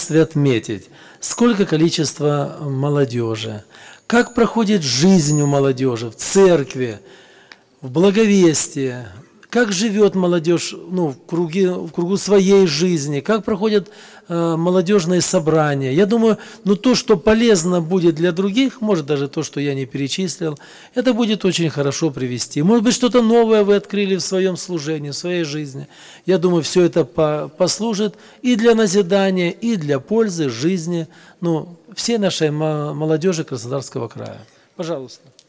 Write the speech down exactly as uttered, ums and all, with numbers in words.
принципе, отметить, сколько количество молодежи, как проходит жизнь у молодежи в церкви, в благовестии, как живет молодежь ну, в, круге, в кругу своей жизни, как проходят э, молодежные собрания. Я думаю, ну, то, что полезно будет для других, может даже то, что я не перечислил, это будет очень хорошо привести. Может быть, что-то новое вы открыли в своем служении, в своей жизни. Я думаю, все это по послужит и для назидания, и для пользы жизни ну, всей нашей молодежи Краснодарского края. Пожалуйста.